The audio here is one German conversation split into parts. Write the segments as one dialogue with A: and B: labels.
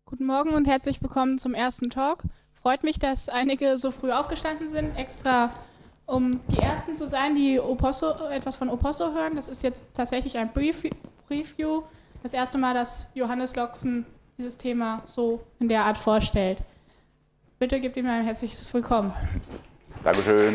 A: Guten Morgen und herzlich willkommen zum ersten Talk. Freut mich, dass einige so früh aufgestanden sind, extra um die Ersten zu sein, die etwas von Oposso hören. Das ist jetzt tatsächlich ein Preview. Das erste Mal, dass Johannes Loxen dieses Thema so in der Art vorstellt. Bitte gebt ihm ein herzliches Willkommen.
B: Dankeschön.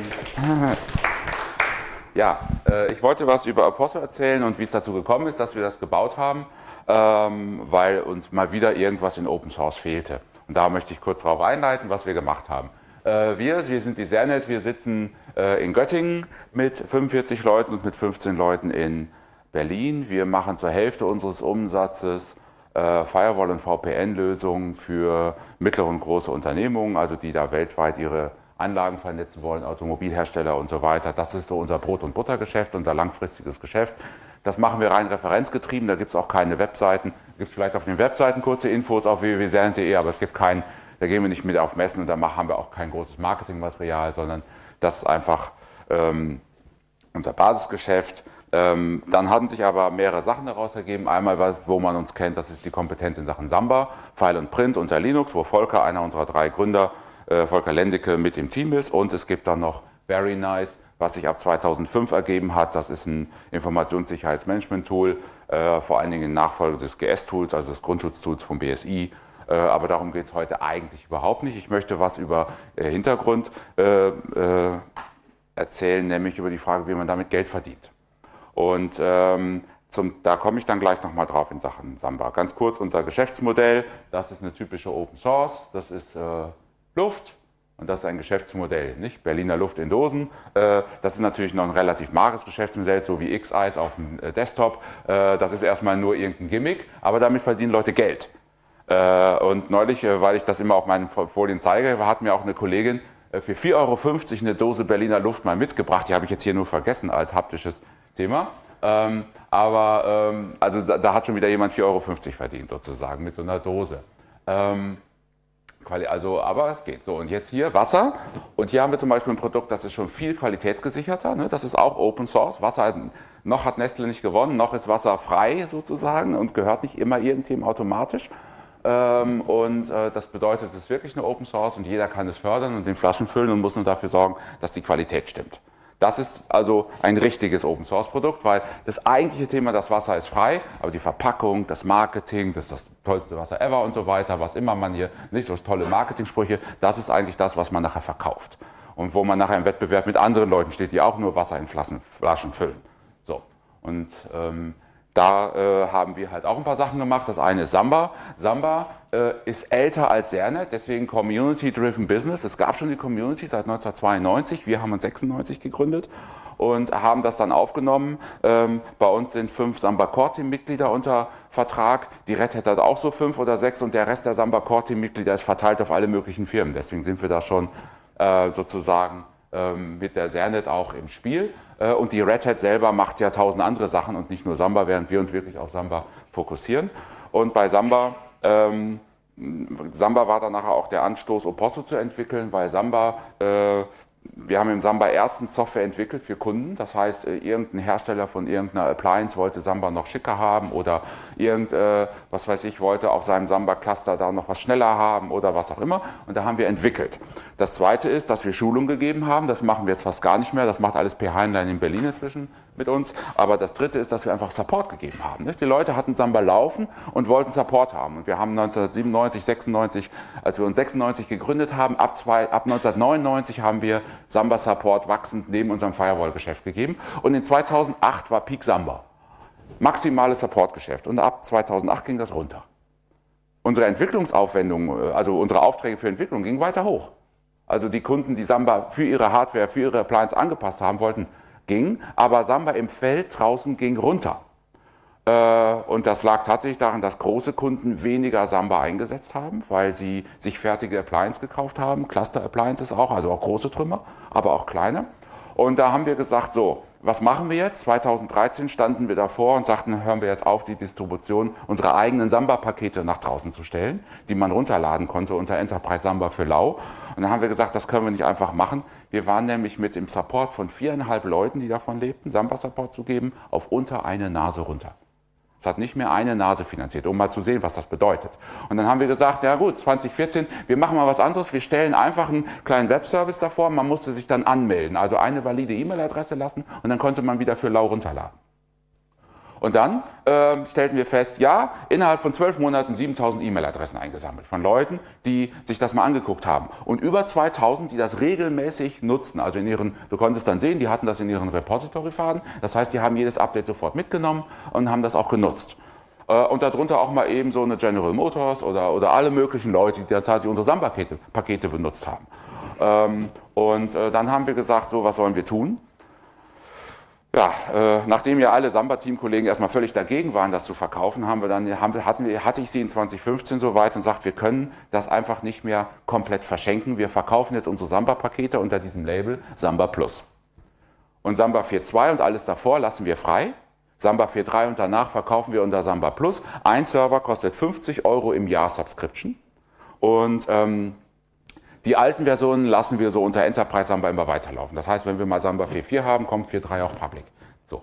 B: Ja, ich wollte was über Oposso erzählen und wie es dazu gekommen ist, dass wir das gebaut haben, weil uns mal wieder irgendwas in Open Source fehlte. Und da möchte ich kurz darauf einleiten, was wir gemacht haben. Wir sind die Sernet, wir sitzen in Göttingen mit 45 Leuten und mit 15 Leuten in Berlin. Wir machen zur Hälfte unseres Umsatzes Firewall- und VPN-Lösungen für mittlere und große Unternehmungen, also die da weltweit ihre Anlagen vernetzen wollen, Automobilhersteller und so weiter. Das ist so unser Brot- und Buttergeschäft, unser langfristiges Geschäft. Das machen wir rein referenzgetrieben, da gibt es auch keine Webseiten. Da gibt es vielleicht auf den Webseiten kurze Infos auf www.sernet.de, aber es gibt keinen, da gehen wir nicht mit auf Messen und da haben wir auch kein großes Marketingmaterial, sondern das ist einfach unser Basisgeschäft. Dann hatten sich aber mehrere Sachen daraus ergeben. Einmal, wo man uns kennt, das ist die Kompetenz in Sachen Samba, File und Print unter Linux, wo Volker, einer unserer 3 Gründer, Volker Lendeke, mit im Team ist. Und es gibt dann noch Very Nice, was sich ab 2005 ergeben hat. Das ist ein Informationssicherheitsmanagement-Tool, vor allen Dingen Nachfolger des GS-Tools, also des Grundschutztools vom BSI. Aber darum geht es heute eigentlich überhaupt nicht. Ich möchte was über Hintergrund erzählen, nämlich über die Frage, wie man damit Geld verdient. Und da komme ich dann gleich nochmal drauf in Sachen Samba. Ganz kurz unser Geschäftsmodell, das ist eine typische Open Source, das ist Luft und das ist ein Geschäftsmodell, nicht? Berliner Luft in Dosen. Das ist natürlich noch ein relativ mageres Geschäftsmodell, so wie X-Eyes auf dem Desktop. Das ist erstmal nur irgendein Gimmick, aber damit verdienen Leute Geld. Und neulich, weil ich das immer auf meinen Folien zeige, hat mir auch eine Kollegin für 4,50 € eine Dose Berliner Luft mal mitgebracht. Die habe ich jetzt hier nur vergessen als haptisches Thema. Also da hat schon wieder jemand 4,50 € verdient sozusagen mit so einer Dose. Aber es geht so. Und jetzt hier Wasser. Und hier haben wir zum Beispiel ein Produkt, das ist schon viel qualitätsgesicherter. Ne? Das ist auch Open Source. Wasser, noch hat Nestle nicht gewonnen, noch ist Wasser frei sozusagen und gehört nicht immer irgendjemandem automatisch. Das bedeutet, es ist wirklich eine Open Source und jeder kann es fördern und den Flaschen füllen und muss nur dafür sorgen, dass die Qualität stimmt. Das ist also ein richtiges Open Source Produkt, weil das eigentliche Thema, das Wasser ist frei, aber die Verpackung, das Marketing, das ist das tollste Wasser ever und so weiter, was immer man hier, nicht so tolle Marketingsprüche, das ist eigentlich das, was man nachher verkauft. Und wo man nachher im Wettbewerb mit anderen Leuten steht, die auch nur Wasser in Flaschen füllen. So. Und da haben wir halt auch ein paar Sachen gemacht. Das eine ist Samba. Samba ist älter als Sernet, deswegen Community-Driven Business. Es gab schon die Community seit 1992. Wir haben uns 96 gegründet und haben das dann aufgenommen. Bei uns sind 5 Samba Core Team Mitglieder unter Vertrag. Die Red Hat hat auch so 5 oder 6 und der Rest der Samba Core Team Mitglieder ist verteilt auf alle möglichen Firmen. Deswegen sind wir da schon sozusagen mit der Sernet auch im Spiel. Und die Red Hat selber macht ja 1000 andere Sachen und nicht nur Samba, während wir uns wirklich auf Samba fokussieren. Und bei Samba war dann nachher auch der Anstoß, Oposso zu entwickeln, weil wir haben im Samba erstens Software entwickelt für Kunden. Das heißt, irgendein Hersteller von irgendeiner Appliance wollte Samba noch schicker haben oder wollte auf seinem Samba-Cluster da noch was schneller haben oder was auch immer. Und da haben wir entwickelt. Das zweite ist, dass wir Schulung gegeben haben. Das machen wir jetzt fast gar nicht mehr. Das macht alles Per Heinlein in Berlin inzwischen mit uns. Aber das dritte ist, dass wir einfach Support gegeben haben. Die Leute hatten Samba laufen und wollten Support haben. Und wir haben 1997, 96, als wir uns 96 gegründet haben, ab 1999 haben wir Samba Support wachsend neben unserem Firewall-Geschäft gegeben. Und in 2008 war Peak Samba. Maximales Supportgeschäft. Und ab 2008 ging das runter. Unsere Entwicklungsaufwendungen, also unsere Aufträge für Entwicklung, gingen weiter hoch. Also die Kunden, die Samba für ihre Hardware, für ihre Appliance angepasst haben wollten, ging, aber Samba im Feld draußen ging runter. Und das lag tatsächlich daran, dass große Kunden weniger Samba eingesetzt haben, weil sie sich fertige Appliances gekauft haben, Cluster-Appliances auch, also auch große Trümmer, aber auch kleine. Und da haben wir gesagt, so, was machen wir jetzt? 2013 standen wir davor und sagten, hören wir jetzt auf, die Distribution unserer eigenen Samba-Pakete nach draußen zu stellen, die man runterladen konnte unter Enterprise Samba für lau. Und dann haben wir gesagt, das können wir nicht einfach machen. Wir waren nämlich mit dem Support von 4,5 Leuten, die davon lebten, Samba-Support zu geben, auf unter eine Nase runter. Es hat nicht mehr eine Nase finanziert, um mal zu sehen, was das bedeutet. Und dann haben wir gesagt, ja gut, 2014, wir machen mal was anderes. Wir stellen einfach einen kleinen Webservice davor. Man musste sich dann anmelden, also eine valide E-Mail-Adresse lassen und dann konnte man wieder für lau runterladen. Und dann stellten wir fest, ja, innerhalb von 12 Monaten 7.000 E-Mail-Adressen eingesammelt von Leuten, die sich das mal angeguckt haben. Und über 2.000, die das regelmäßig nutzen. Also du konntest dann sehen, die hatten das in ihren Repository-Faden. Das heißt, die haben jedes Update sofort mitgenommen und haben das auch genutzt. Und darunter auch mal eben so eine General Motors oder alle möglichen Leute, die tatsächlich unsere SAM-Pakete benutzt haben. Dann haben wir gesagt, so, was sollen wir tun? Ja, nachdem ja alle Samba-Team-Kollegen erstmal völlig dagegen waren, das zu verkaufen, hatte ich sie in 2015 so weit und gesagt, wir können das einfach nicht mehr komplett verschenken. Wir verkaufen jetzt unsere Samba-Pakete unter diesem Label Samba Plus. Und Samba 4.2 und alles davor lassen wir frei. Samba 4.3 und danach verkaufen wir unter Samba Plus. Ein Server kostet 50 € im Jahr Subscription. Und die alten Versionen lassen wir so unter Enterprise Samba immer weiterlaufen. Das heißt, wenn wir mal Samba 4.4 haben, kommt 4.3 auch Public. So.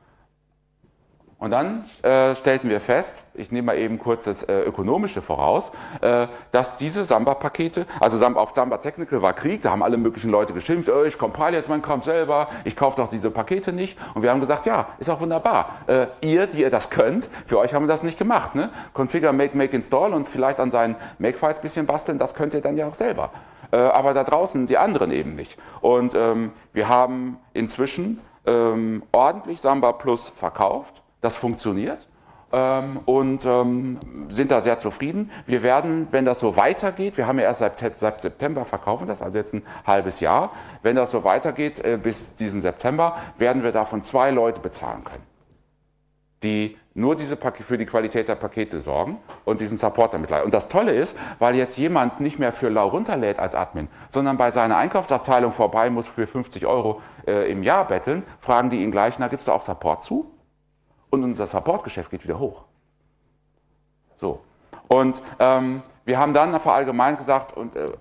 B: Und dann stellten wir fest, ich nehme mal eben kurz das Ökonomische voraus, dass diese Samba-Pakete, also auf Samba Technical war Krieg, da haben alle möglichen Leute geschimpft, ich compile jetzt meinen Kram selber, ich kaufe doch diese Pakete nicht. Und wir haben gesagt, ja, ist auch wunderbar. Ihr, die ihr das könnt, für euch haben wir das nicht gemacht. Ne? Configure, make, install und vielleicht an seinen Makefiles ein bisschen basteln, das könnt ihr dann ja auch selber. Aber da draußen die anderen eben nicht. Und wir haben inzwischen ordentlich Samba Plus verkauft. Das funktioniert und sind da sehr zufrieden. Wir werden, wenn das so weitergeht, wir haben ja erst seit September verkaufen das, also jetzt ein halbes Jahr. Wenn das so weitergeht bis diesen September, werden wir davon 2 Leute bezahlen können, die nur für die Qualität der Pakete sorgen und diesen Support damit leisten. Und das Tolle ist, weil jetzt jemand nicht mehr für lau runterlädt als Admin, sondern bei seiner Einkaufsabteilung vorbei muss für 50 € im Jahr betteln, fragen die ihn gleich, na, gibt es da auch Support zu? Und unser Supportgeschäft geht wieder hoch. So. Und wir haben dann verallgemeinert gesagt,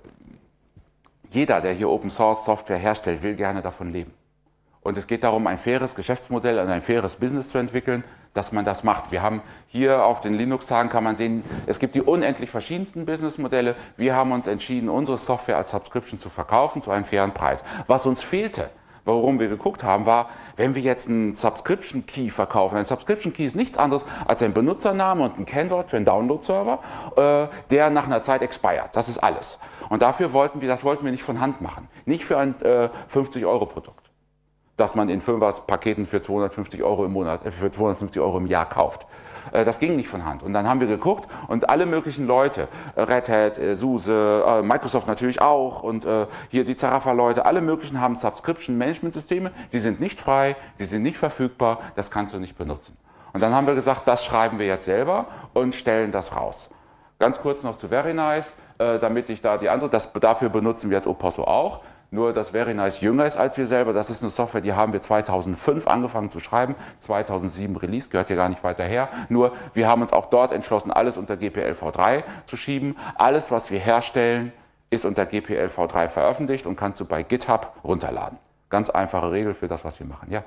B: jeder, der hier Open Source Software herstellt, will gerne davon leben. Und es geht darum, ein faires Geschäftsmodell und ein faires Business zu entwickeln, dass man das macht. Wir haben hier auf den Linux-Tagen, kann man sehen, es gibt die unendlich verschiedensten Businessmodelle. Wir haben uns entschieden, unsere Software als Subscription zu verkaufen zu einem fairen Preis. Was uns fehlte, worum wir geguckt haben, war, wenn wir jetzt einen Subscription Key verkaufen. Ein Subscription Key ist nichts anderes als ein Benutzername und ein Kennwort für einen Download-Server, der nach einer Zeit expired. Das ist alles. Und das wollten wir nicht von Hand machen. Nicht für ein 50-€ Produkt, das man in 5er Paketen für 250 € im Monat, für 250 € im Jahr kauft. Das ging nicht von Hand. Und dann haben wir geguckt und alle möglichen Leute, Red Hat, SUSE, Microsoft natürlich auch und hier die Zarafa-Leute, alle möglichen haben Subscription-Management-Systeme, die sind nicht frei, die sind nicht verfügbar, das kannst du nicht benutzen. Und dann haben wir gesagt, das schreiben wir jetzt selber und stellen das raus. Ganz kurz noch zu Verynice, damit ich da dafür benutzen wir jetzt Opossum auch. Nur, dass Verynice jünger ist als wir selber. Das ist eine Software, die haben wir 2005 angefangen zu schreiben, 2007 Release, gehört hier gar nicht weiter her. Nur, wir haben uns auch dort entschlossen, alles unter GPL v3 zu schieben. Alles, was wir herstellen, ist unter GPL v3 veröffentlicht und kannst du bei GitHub runterladen. Ganz einfache Regel für das, was wir machen. Ja.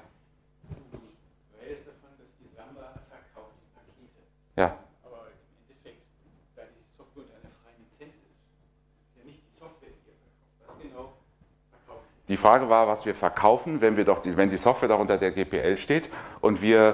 C: Du redest davon, dass die Samba verkauft die Pakete.
B: Ja.
C: Aber im Endeffekt, da die Software unter einer freien Lizenz ist ja nicht die Software, die ihr verkauft. Was genau verkauft ihr?
B: Die Frage war, was wir verkaufen, wenn die Software darunter der GPL steht und wir...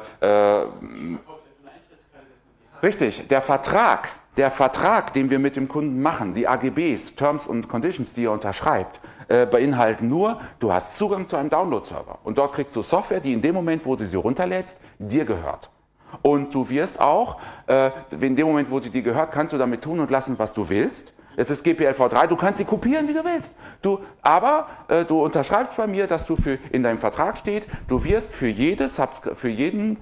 B: Richtig, der Vertrag, den wir mit dem Kunden machen, die AGBs, Terms und Conditions, die er unterschreibt, beinhalten nur, du hast Zugang zu einem Download-Server und dort kriegst du Software, die in dem Moment, wo du sie runterlädst, dir gehört. Und du wirst auch, in dem Moment, wo sie dir gehört, kannst du damit tun und lassen, was du willst. Es ist GPL v3, du kannst sie kopieren, wie du willst. Aber du unterschreibst bei mir, dass in deinem Vertrag steht, du wirst für jeden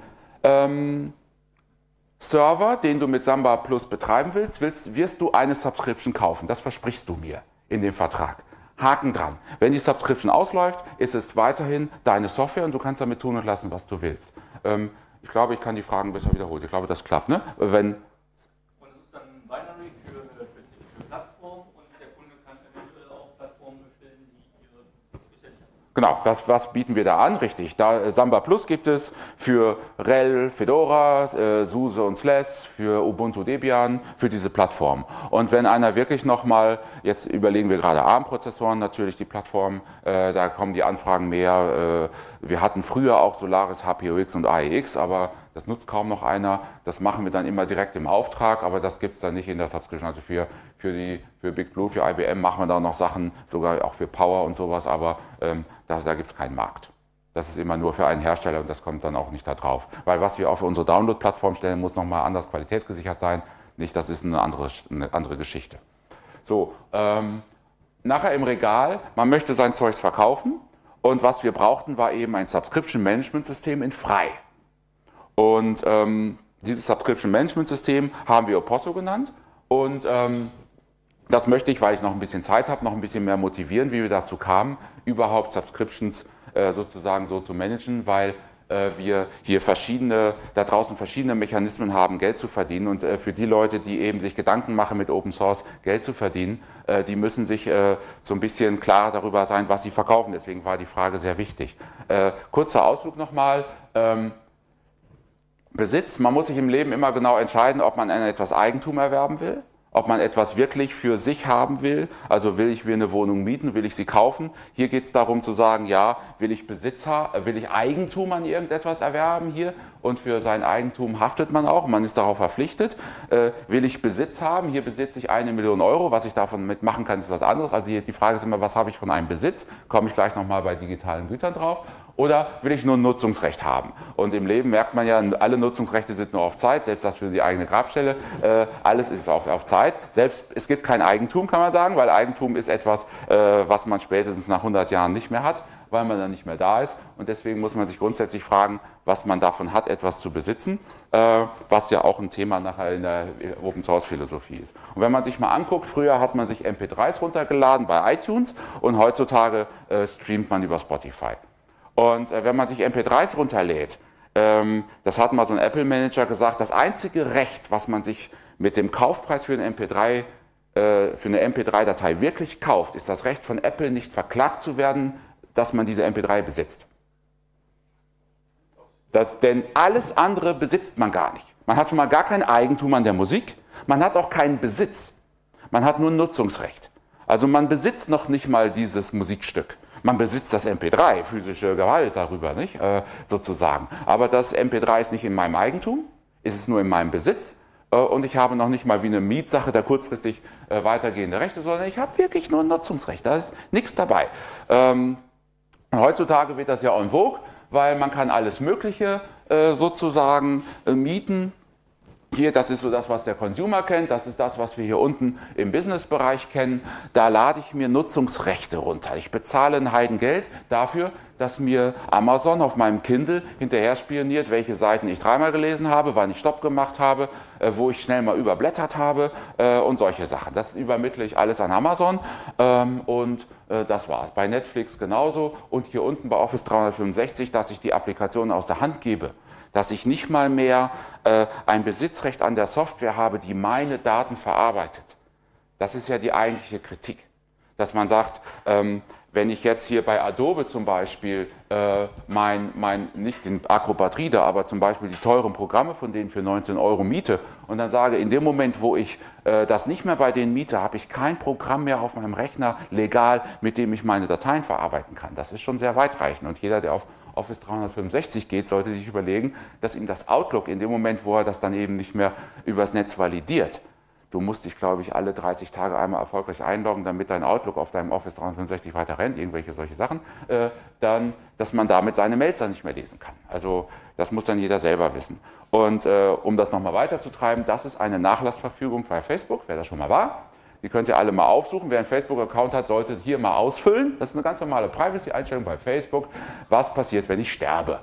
B: Server, den du mit Samba Plus betreiben wirst du eine Subscription kaufen. Das versprichst du mir in dem Vertrag. Haken dran. Wenn die Subscription ausläuft, ist es weiterhin deine Software und du kannst damit tun und lassen, was du willst. Ich glaube, ich kann die Fragen besser wiederholen. Ich glaube, das klappt. Ne?
C: Und es ist dann ein Binary für eine spezifische Plattform und der Kunde kann eventuell auch Plattformen bestellen, die ihre bisher nicht haben.
B: Genau, was bieten wir da an? Richtig, da Samba Plus gibt es für RHEL, Fedora, SUSE und SLES, für Ubuntu Debian, für diese Plattform. Und wenn einer wirklich nochmal, jetzt überlegen wir gerade ARM-Prozessoren, natürlich die Plattform, da kommen die Anfragen mehr. Wir hatten früher auch Solaris, HPUX und AEX, aber das nutzt kaum noch einer. Das machen wir dann immer direkt im Auftrag, aber das gibt es dann nicht in der Subscription. Also für Big Blue, für IBM machen wir da noch Sachen, sogar auch für Power und sowas, aber da gibt es keinen Markt. Das ist immer nur für einen Hersteller und das kommt dann auch nicht da drauf. Weil was wir auf unsere Download-Plattform stellen, muss nochmal anders qualitätsgesichert sein. Nicht, das ist eine andere Geschichte. So, nachher im Regal, man möchte sein Zeugs verkaufen und was wir brauchten, war eben ein Subscription-Management-System in frei. Und dieses Subscription-Management-System haben wir Oposso genannt und das möchte ich, weil ich noch ein bisschen Zeit habe, noch ein bisschen mehr motivieren, wie wir dazu kamen, überhaupt Subscriptions sozusagen so zu managen, weil wir hier da draußen verschiedene Mechanismen haben, Geld zu verdienen. Und für die Leute, die eben sich Gedanken machen, mit Open Source Geld zu verdienen, die müssen sich so ein bisschen klar darüber sein, was sie verkaufen. Deswegen war die Frage sehr wichtig. Kurzer Ausflug nochmal. Besitz, man muss sich im Leben immer genau entscheiden, ob man etwas Eigentum erwerben will, ob man etwas wirklich für sich haben will, also will ich mir eine Wohnung mieten, will ich sie kaufen. Hier geht es darum zu sagen, ja, will ich Eigentum an irgendetwas erwerben hier und für sein Eigentum haftet man auch, man ist darauf verpflichtet. Will ich Besitz haben, hier besitze ich 1 Million Euro, was ich davon mitmachen kann, ist was anderes. Also hier die Frage ist immer, was habe ich von einem Besitz, komme ich gleich nochmal bei digitalen Gütern drauf. Oder will ich nur ein Nutzungsrecht haben? Und im Leben merkt man ja, alle Nutzungsrechte sind nur auf Zeit, selbst das für die eigene Grabstelle, alles ist auf Zeit. Selbst es gibt kein Eigentum, kann man sagen, weil Eigentum ist etwas, was man spätestens nach 100 Jahren nicht mehr hat, weil man dann nicht mehr da ist. Und deswegen muss man sich grundsätzlich fragen, was man davon hat, etwas zu besitzen, was ja auch ein Thema nachher in der Open-Source-Philosophie ist. Und wenn man sich mal anguckt, früher hat man sich MP3s runtergeladen bei iTunes und heutzutage streamt man über Spotify. Und wenn man sich MP3s runterlädt, das hat mal so ein Apple-Manager gesagt, das einzige Recht, was man sich mit dem Kaufpreis für eine MP3-Datei wirklich kauft, ist das Recht von Apple, nicht verklagt zu werden, dass man diese MP3 besitzt. Denn alles andere besitzt man gar nicht. Man hat schon mal gar kein Eigentum an der Musik, man hat auch keinen Besitz, man hat nur ein Nutzungsrecht. Also man besitzt noch nicht mal dieses Musikstück. Man besitzt das MP3, physische Gewalt darüber, nicht? Sozusagen. Aber das MP3 ist nicht in meinem Eigentum, ist es nur in meinem Besitz und ich habe noch nicht mal wie eine Mietsache da kurzfristig weitergehende Rechte, sondern ich habe wirklich nur ein Nutzungsrecht, da ist nichts dabei. Heutzutage wird das ja en vogue, weil man kann alles Mögliche sozusagen mieten. Hier, das ist so das, was der Consumer kennt, das ist das, was wir hier unten im Business-Bereich kennen. Da lade ich mir Nutzungsrechte runter. Ich bezahle ein Heidengeld dafür, dass mir Amazon auf meinem Kindle hinterher spioniert, welche Seiten ich dreimal gelesen habe, wann ich Stopp gemacht habe, wo ich schnell mal überblättert habe und solche Sachen. Das übermittle ich alles an Amazon und das war's. Bei Netflix genauso und hier unten bei Office 365, dass ich die Applikation aus der Hand gebe. Dass ich nicht mal mehr ein Besitzrecht an der Software habe, die meine Daten verarbeitet. Das ist ja die eigentliche Kritik. Dass man sagt, wenn ich jetzt hier bei Adobe zum Beispiel nicht den Acrobat Reader, aber zum Beispiel die teuren Programme von denen für 19 Euro miete und dann sage, in dem Moment, wo ich das nicht mehr bei denen miete, habe ich kein Programm mehr auf meinem Rechner legal, mit dem ich meine Dateien verarbeiten kann. Das ist schon sehr weitreichend und jeder, der auf Office 365 geht, sollte sich überlegen, dass ihm das Outlook in dem Moment, wo er das dann eben nicht mehr übers Netz validiert, du musst dich, glaube ich, alle 30 Tage einmal erfolgreich einloggen, damit dein Outlook auf deinem Office 365 weiter rennt, irgendwelche solche Sachen, dass man damit seine Mails dann nicht mehr lesen kann. Also das muss dann jeder selber wissen. Und um das nochmal weiterzutreiben, das ist eine Nachlassverfügung bei Facebook, wer das schon mal war. Die könnt ihr alle mal aufsuchen. Wer einen Facebook-Account hat, sollte hier mal ausfüllen. Das ist eine ganz normale Privacy-Einstellung bei Facebook. Was passiert, wenn ich sterbe?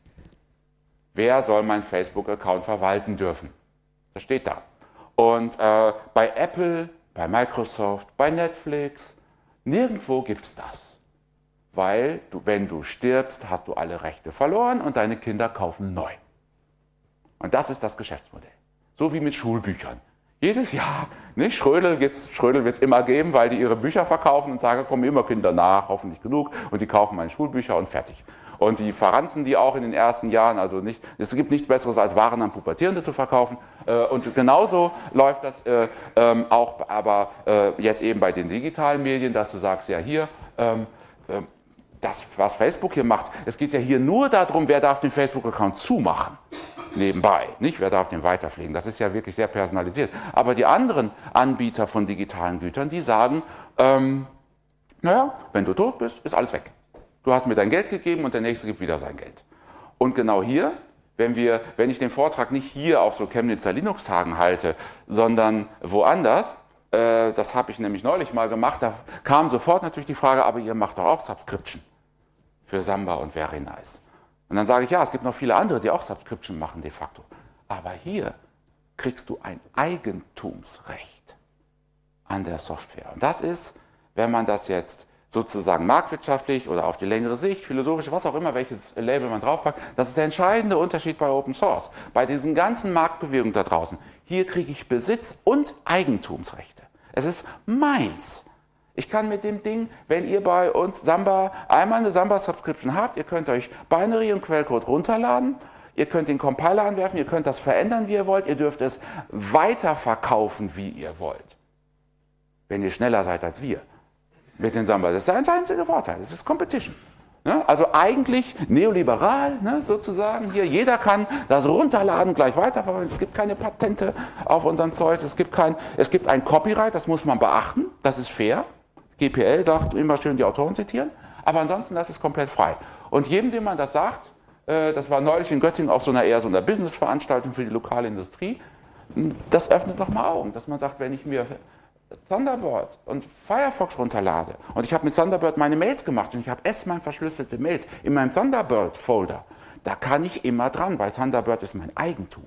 B: Wer soll meinen Facebook-Account verwalten dürfen? Das steht da. Und bei Apple, bei Microsoft, bei Netflix, nirgendwo gibt es das. Weil wenn du stirbst, hast du alle Rechte verloren und deine Kinder kaufen neu. Und das ist das Geschäftsmodell. So wie mit Schulbüchern. Jedes Jahr. Nicht? Schrödel wird es immer geben, weil die ihre Bücher verkaufen und sagen, kommen immer Kinder nach, hoffentlich genug, und die kaufen meine Schulbücher und fertig. Und die verranzen die auch in den ersten Jahren, also nicht, es gibt nichts Besseres als Waren an Pubertierende zu verkaufen. Und genauso läuft das auch aber jetzt eben bei den digitalen Medien, dass du sagst, ja hier, das, was Facebook hier macht, es geht ja hier nur darum, wer darf den Facebook-Account zumachen. Nebenbei, nicht? Wer darf den weiterpflegen? Das ist ja wirklich sehr personalisiert. Aber die anderen Anbieter von digitalen Gütern, die sagen, naja, wenn du tot bist, ist alles weg. Du hast mir dein Geld gegeben und der Nächste gibt wieder sein Geld. Und genau hier, wenn ich den Vortrag nicht hier auf so Chemnitzer Linux-Tagen halte, sondern woanders, das habe ich nämlich neulich mal gemacht, da kam sofort natürlich die Frage, aber ihr macht doch auch Subscription für Samba und Very Nice. Und dann sage ich, ja, es gibt noch viele andere, die auch Subscription machen de facto. Aber hier kriegst du ein Eigentumsrecht an der Software. Und das ist, wenn man das jetzt sozusagen marktwirtschaftlich oder auf die längere Sicht, philosophisch, was auch immer, welches Label man draufpackt, das ist der entscheidende Unterschied bei Open Source. Bei diesen ganzen Marktbewegungen da draußen, hier kriege ich Besitz und Eigentumsrechte. Es ist meins. Ich kann mit dem Ding, wenn ihr bei uns Samba einmal eine Samba-Subscription habt, ihr könnt euch Binary und Quellcode runterladen, ihr könnt den Compiler anwerfen, ihr könnt das verändern, wie ihr wollt, ihr dürft es weiterverkaufen, wie ihr wollt. Wenn ihr schneller seid als wir mit den Samba. Das ist der einzige Vorteil, das ist Competition. Also eigentlich neoliberal, sozusagen hier. Jeder kann das runterladen, gleich weiterverwenden. Es gibt keine Patente auf unseren Zeugs. Es gibt ein Copyright, das muss man beachten. Das ist fair. GPL sagt immer schön die Autoren zitieren. Aber ansonsten, das ist komplett frei. Und jedem, dem man das sagt, das war neulich in Göttingen auf so einer Business-Veranstaltung für die lokale Industrie, das öffnet nochmal Augen, dass man sagt, wenn ich mir Thunderbird und Firefox runterlade und ich habe mit Thunderbird meine Mails gemacht und ich habe S-MAN verschlüsselte Mails in meinem Thunderbird-Folder, da kann ich immer dran, weil Thunderbird ist mein Eigentum.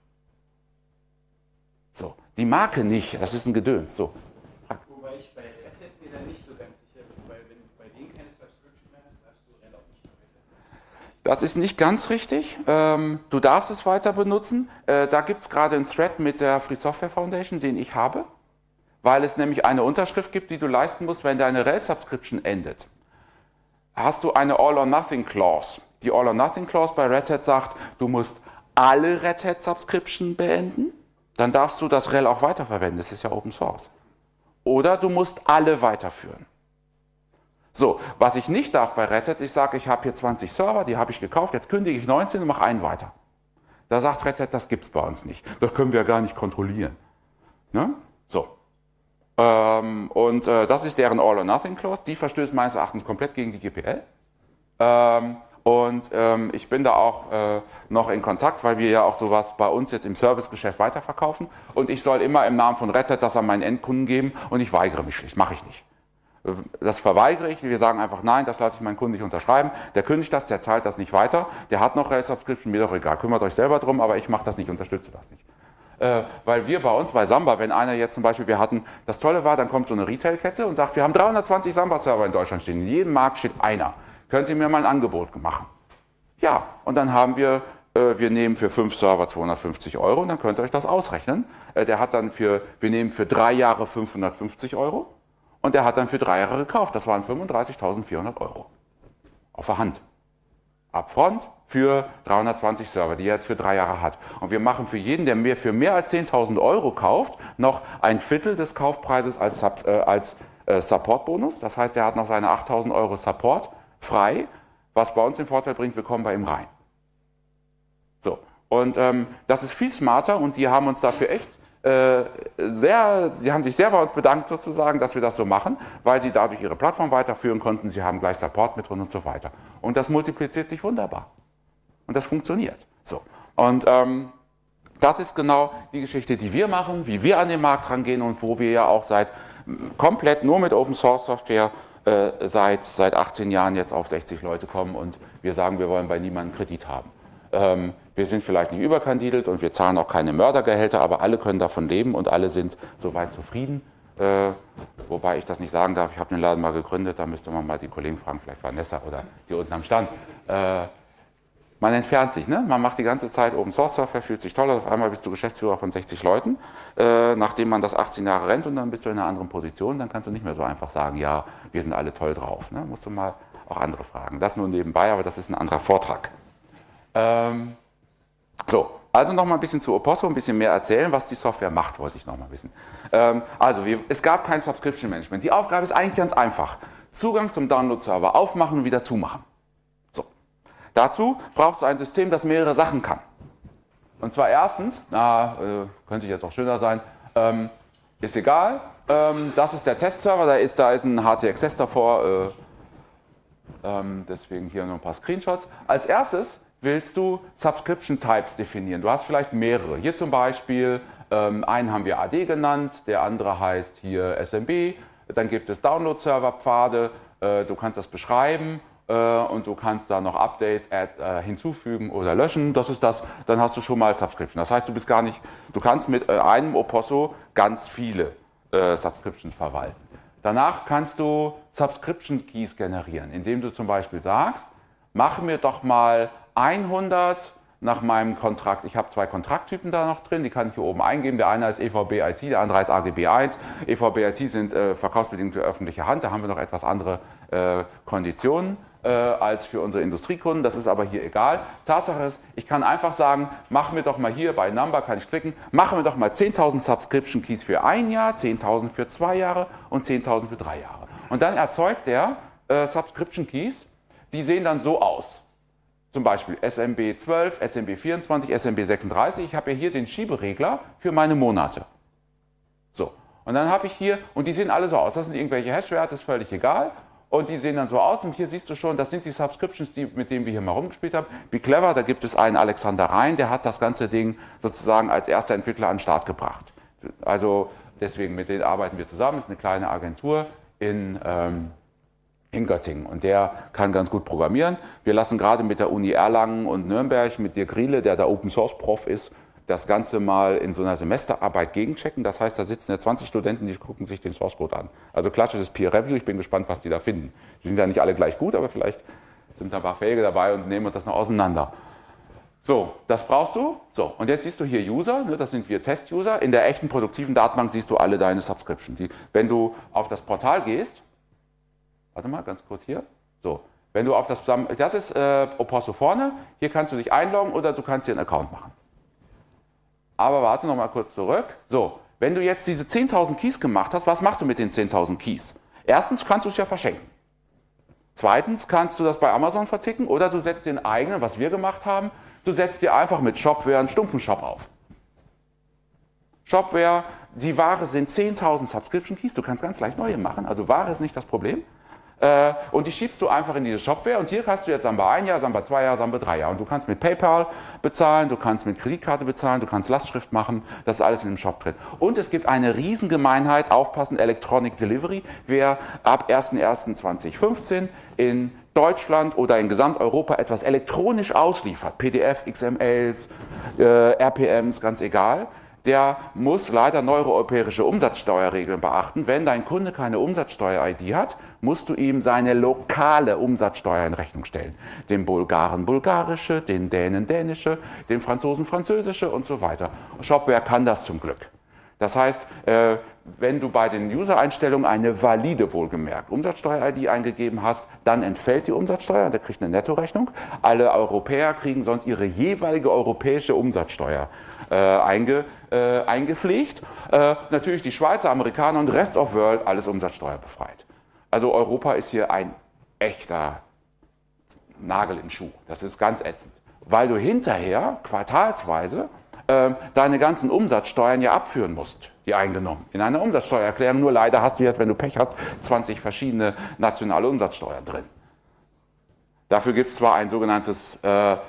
B: So, die Marke nicht, das ist ein Gedöns. So.
C: Wobei ich bei Red Hat mir da nicht so ganz sicher bin, weil wenn du bei denen keine Subscription mehr hast, darfst du Red auch nicht mehr weiter.
B: Das ist nicht ganz richtig. Du darfst es weiter benutzen. Da gibt es gerade einen Thread mit der Free Software Foundation, den ich habe, weil es nämlich eine Unterschrift gibt, die du leisten musst, wenn deine RHEL-Subscription endet. Hast du eine All-or-Nothing-Clause. Die All-or-Nothing-Clause bei Red Hat sagt, du musst alle Red Hat-Subscription beenden, dann darfst du das RHEL auch weiterverwenden, das ist ja Open Source. Oder du musst alle weiterführen. So, was ich nicht darf bei Red Hat, ich sage, ich habe hier 20 Server, die habe ich gekauft, jetzt kündige ich 19 und mache einen weiter. Da sagt Red Hat, das gibt es bei uns nicht. Das können wir gar nicht kontrollieren. Ne? So. Das ist deren All-or-Nothing-Clause. Die verstößt meines Erachtens komplett gegen die GPL. Ich bin da auch noch in Kontakt, weil wir ja auch sowas bei uns jetzt im Servicegeschäft weiterverkaufen. Und ich soll immer im Namen von Red Hat das an meinen Endkunden geben und ich weigere mich schlicht, mache ich nicht. Das verweigere ich, wir sagen einfach, nein, das lasse ich meinen Kunden nicht unterschreiben. Der kündigt das, der zahlt das nicht weiter, der hat noch RHEL-Subscription, mir doch egal, kümmert euch selber drum, aber ich mache das nicht, unterstütze das nicht. Weil wir bei uns bei Samba, wenn einer jetzt zum Beispiel, das Tolle war, dann kommt so eine Retail-Kette und sagt, wir haben 320 Samba-Server in Deutschland stehen, in jedem Markt steht einer. Könnt ihr mir mal ein Angebot machen? Ja, und dann haben wir nehmen für 5 Server 250 € und dann könnt ihr euch das ausrechnen. Wir nehmen für 3 Jahre 550 € und der hat dann für 3 Jahre gekauft. Das waren 35.400 € auf der Hand. Upfront für 320 Server, die er jetzt für 3 Jahre hat. Und wir machen für jeden, der für mehr als 10.000 € kauft, noch ein Viertel des Kaufpreises als Support-Bonus. Das heißt, er hat noch seine 8.000 € Support frei, was bei uns den Vorteil bringt, wir kommen bei ihm rein. So, und das ist viel smarter und die haben uns dafür echt sie haben sich sehr bei uns bedankt sozusagen, dass wir das so machen, weil sie dadurch ihre Plattform weiterführen konnten, sie haben gleich Support mit drin und so weiter. Und das multipliziert sich wunderbar. Und das funktioniert. So. Und das ist genau die Geschichte, die wir machen, wie wir an den Markt rangehen und wo wir ja auch komplett nur mit Open Source Software seit 18 Jahren jetzt auf 60 Leute kommen und wir sagen, wir wollen bei niemandem Kredit haben. Wir sind vielleicht nicht überkandidelt und wir zahlen auch keine Mördergehälter, aber alle können davon leben und alle sind soweit zufrieden. Wobei ich das nicht sagen darf, ich habe den Laden mal gegründet, da müsste man mal die Kollegen fragen, vielleicht Vanessa oder die unten am Stand. Man entfernt sich, ne? Man macht die ganze Zeit Open Source Software, fühlt sich toll, auf einmal bist du Geschäftsführer von 60 Leuten, nachdem man das 18 Jahre rennt und dann bist du in einer anderen Position, dann kannst du nicht mehr so einfach sagen, ja, wir sind alle toll drauf. Ne? Musst du mal auch andere fragen. Das nur nebenbei, aber das ist ein anderer Vortrag. So, also noch mal ein bisschen zu Opossum, ein bisschen mehr erzählen, was die Software macht, wollte ich noch mal wissen. Es gab kein Subscription Management. Die Aufgabe ist eigentlich ganz einfach. Zugang zum Download-Server aufmachen und wieder zumachen. So. Dazu brauchst du ein System, das mehrere Sachen kann. Und zwar erstens, könnte jetzt auch schöner sein, ist egal, das ist der Testserver, da ist ein HT-Access davor, deswegen hier noch ein paar Screenshots. Als erstes willst du Subscription Types definieren. Du hast vielleicht mehrere. Hier zum Beispiel, einen haben wir AD genannt, der andere heißt hier SMB. Dann gibt es Download-Server-Pfade, du kannst das beschreiben und du kannst da noch Updates hinzufügen oder löschen. Das ist das, dann hast du schon mal Subscription. Das heißt, du kannst mit einem Oposso ganz viele Subscriptions verwalten. Danach kannst du Subscription Keys generieren, indem du zum Beispiel sagst, mach mir doch mal 100 nach meinem Kontrakt. Ich habe 2 Kontrakttypen da noch drin, die kann ich hier oben eingeben. Der eine ist EVB-IT, der andere ist AGB1. EVB-IT sind verkaufsbedingte öffentliche Hand, da haben wir noch etwas andere Konditionen als für unsere Industriekunden. Das ist aber hier egal. Tatsache ist, ich kann einfach sagen, mach mir doch mal hier bei Number, kann ich klicken, mach mir doch mal 10.000 Subscription Keys für 1 Jahr, 10.000 für 2 Jahre und 10.000 für 3 Jahre. Und dann erzeugt der Subscription Keys, die sehen dann so aus. Zum Beispiel SMB 12, SMB 24, SMB 36. Ich habe ja hier den Schieberegler für meine Monate. So, und dann habe ich hier, und die sehen alle so aus. Das sind irgendwelche Hashwerte, ist völlig egal. Und die sehen dann so aus. Und hier siehst du schon, das sind die Subscriptions, mit denen wir hier mal rumgespielt haben. Wie clever, da gibt es einen Alexander Rhein, der hat das ganze Ding sozusagen als erster Entwickler an den Start gebracht. Also deswegen, mit denen arbeiten wir zusammen. Das ist eine kleine Agentur in Göttingen und der kann ganz gut programmieren. Wir lassen gerade mit der Uni Erlangen und Nürnberg, mit Dirk Riele, der da Open Source Prof ist, das Ganze mal in so einer Semesterarbeit gegenchecken. Das heißt, da sitzen ja 20 Studenten, die gucken sich den Source Code an. Also klassisches Peer Review, ich bin gespannt, was die da finden. Die sind ja nicht alle gleich gut, aber vielleicht sind da ein paar Fähige dabei und nehmen uns das noch auseinander. So, das brauchst du. So, und jetzt siehst du hier User, ne, das sind wir Test-User. In der echten produktiven Datenbank siehst du alle deine Subscriptions. Wenn du auf das Portal gehst, warte mal, ganz kurz hier. So, wenn du auf das ist Oposso vorne, hier kannst du dich einloggen oder du kannst dir einen Account machen. Aber warte noch mal kurz zurück. So, wenn du jetzt diese 10.000 Keys gemacht hast, was machst du mit den 10.000 Keys? Erstens kannst du es ja verschenken. Zweitens kannst du das bei Amazon verticken oder du setzt dir einen eigenen, was wir gemacht haben, du setzt dir einfach mit Shopware einen stumpfen Shop auf. Shopware, die Ware sind 10.000 Subscription Keys, du kannst ganz leicht neue machen, also Ware ist nicht das Problem. Und die schiebst du einfach in diese Shopware und hier hast du jetzt Samba 1 Jahr, Samba 2 Jahre, Samba 3 Jahre. Und du kannst mit PayPal bezahlen, du kannst mit Kreditkarte bezahlen, du kannst Lastschrift machen, das ist alles in dem Shop drin. Und es gibt eine Riesengemeinheit, aufpassen, Electronic Delivery. Wer ab 01.01.2015 in Deutschland oder in Gesamteuropa etwas elektronisch ausliefert, PDF, XMLs, RPMs, ganz egal, der muss leider neuroeuropäische Umsatzsteuerregeln beachten. Wenn dein Kunde keine Umsatzsteuer-ID hat, musst du ihm seine lokale Umsatzsteuer in Rechnung stellen. Den Bulgaren bulgarische, den Dänen dänische, den Franzosen französische und so weiter. Shopware kann das zum Glück. Das heißt, wenn du bei den User-Einstellungen eine valide, wohlgemerkt, Umsatzsteuer-ID eingegeben hast, dann entfällt die Umsatzsteuer, der kriegt eine Nettorechnung. Alle Europäer kriegen sonst ihre jeweilige europäische Umsatzsteuer eingepflegt. Natürlich die Schweizer, Amerikaner und Rest of World, alles umsatzsteuerbefreit. Also Europa ist hier ein echter Nagel im Schuh. Das ist ganz ätzend. Weil du hinterher, quartalsweise, deine ganzen Umsatzsteuern ja abführen musst, die eingenommen. In einer Umsatzsteuererklärung, nur leider hast du jetzt, wenn du Pech hast, 20 verschiedene nationale Umsatzsteuern drin. Dafür gibt es zwar ein sogenanntes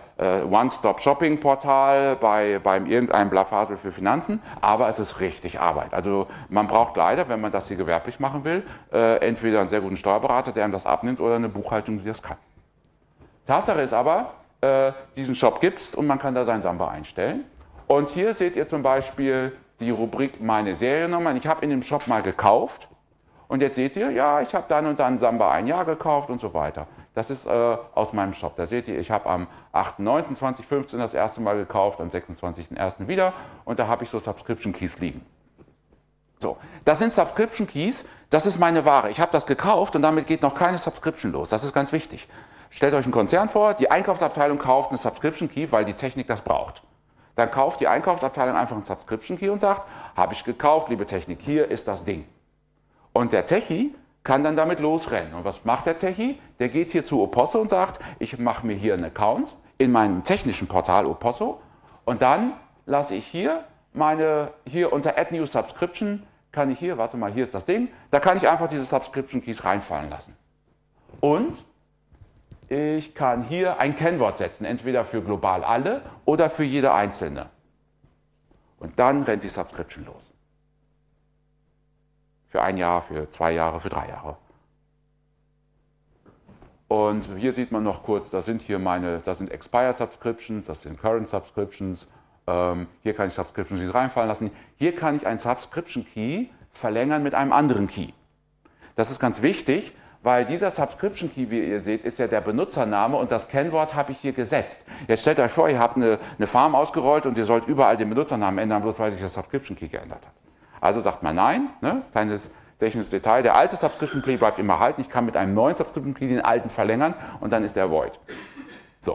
B: One-Stop-Shopping-Portal beim irgendeinem Blafasel für Finanzen, aber es ist richtig Arbeit. Also man braucht leider, wenn man das hier gewerblich machen will, entweder einen sehr guten Steuerberater, der einem das abnimmt, oder eine Buchhaltung, die das kann. Tatsache ist aber, diesen Shop gibt es und man kann da sein Samba einstellen. Und hier seht ihr zum Beispiel die Rubrik Meine Seriennummern. Ich habe in dem Shop mal gekauft und jetzt seht ihr, ja, ich habe dann und dann Samba 1 Jahr gekauft und so weiter. Das ist aus meinem Shop. Da seht ihr, ich habe am 8.9.2015 das erste Mal gekauft, am 26.01. wieder und da habe ich so Subscription Keys liegen. So, das sind Subscription Keys, das ist meine Ware. Ich habe das gekauft und damit geht noch keine Subscription los. Das ist ganz wichtig. Stellt euch einen Konzern vor, die Einkaufsabteilung kauft eine Subscription Key, weil die Technik das braucht. Dann kauft die Einkaufsabteilung einfach einen Subscription Key und sagt, habe ich gekauft, liebe Technik, hier ist das Ding. Und der Techie kann dann damit losrennen. Und was macht der Techie? Der geht hier zu Oposso und sagt, ich mache mir hier einen Account in meinem technischen Portal Oposso und dann lasse ich hier unter Add New Subscription, kann ich hier, warte mal, hier ist das Ding, da kann ich einfach diese Subscription Keys reinfallen lassen. Und ich kann hier ein Kennwort setzen, entweder für global alle oder für jede einzelne. Und dann rennt die Subscription los. Für 1 Jahr, für 2 Jahre, für 3 Jahre. Und hier sieht man noch kurz, das sind Expired Subscriptions, das sind Current Subscriptions. Hier kann ich Subscription Keys reinfallen lassen. Hier kann ich einen Subscription Key verlängern mit einem anderen Key. Das ist ganz wichtig, weil dieser Subscription Key, wie ihr seht, ist ja der Benutzername und das Kennwort habe ich hier gesetzt. Jetzt stellt euch vor, ihr habt eine Farm ausgerollt und ihr sollt überall den Benutzernamen ändern, bloß weil sich der Subscription Key geändert hat. Also sagt man nein, ne? Kleines technisches Detail, der alte Subscription Key bleibt immer halten, ich kann mit einem neuen Subscription Key den alten verlängern und dann ist der void. So.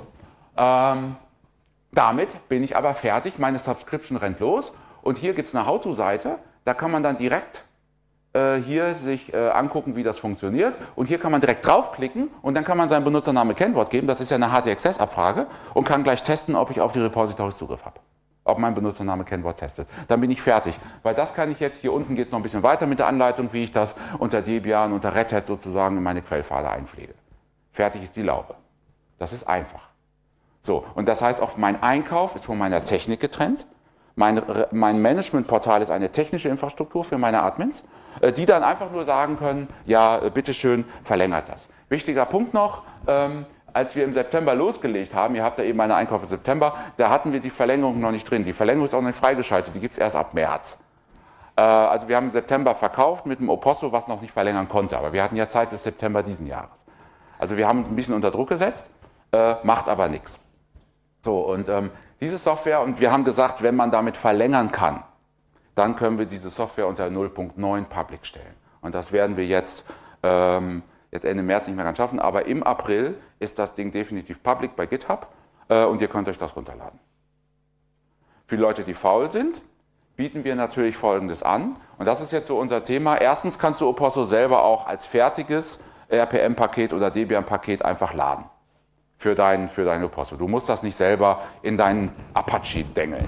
B: Damit bin ich aber fertig, meine Subscription rennt los und hier gibt es eine How-To-Seite, da kann man dann direkt hier sich angucken, wie das funktioniert und hier kann man direkt draufklicken und dann kann man seinen Benutzername Kennwort geben, das ist ja eine HT-Access-Abfrage und kann gleich testen, ob ich auf die Repositories Zugriff habe, ob mein Benutzername Kennwort testet. Dann bin ich fertig, weil das kann ich jetzt, hier unten geht es noch ein bisschen weiter mit der Anleitung, wie ich das unter Debian, unter Red Hat sozusagen in meine Quellpfade einpflege. Fertig ist die Laube. Das ist einfach. So, und das heißt auch, mein Einkauf ist von meiner Technik getrennt. Mein Managementportal ist eine technische Infrastruktur für meine Admins, die dann einfach nur sagen können, ja, bitteschön, verlängert das. Wichtiger Punkt noch, als wir im September losgelegt haben, ihr habt ja eben meine Einkäufe im September, da hatten wir die Verlängerung noch nicht drin. Die Verlängerung ist auch noch nicht freigeschaltet, die gibt es erst ab März. Also wir haben im September verkauft mit dem Oposso, was noch nicht verlängern konnte, aber wir hatten ja Zeit bis September diesen Jahres. Also wir haben uns ein bisschen unter Druck gesetzt, macht aber nichts. So, und diese Software, und wir haben gesagt, wenn man damit verlängern kann, dann können wir diese Software unter 0.9 Public stellen. Und das werden wir jetzt Ende März nicht mehr ganz schaffen, aber im April ist das Ding definitiv public bei GitHub und ihr könnt euch das runterladen. Für Leute, die faul sind, bieten wir natürlich Folgendes an. Und das ist jetzt so unser Thema. Erstens kannst du Oposso selber auch als fertiges RPM-Paket oder Debian-Paket einfach laden. Für dein Oposso. Du musst das nicht selber in deinen Apache dengeln.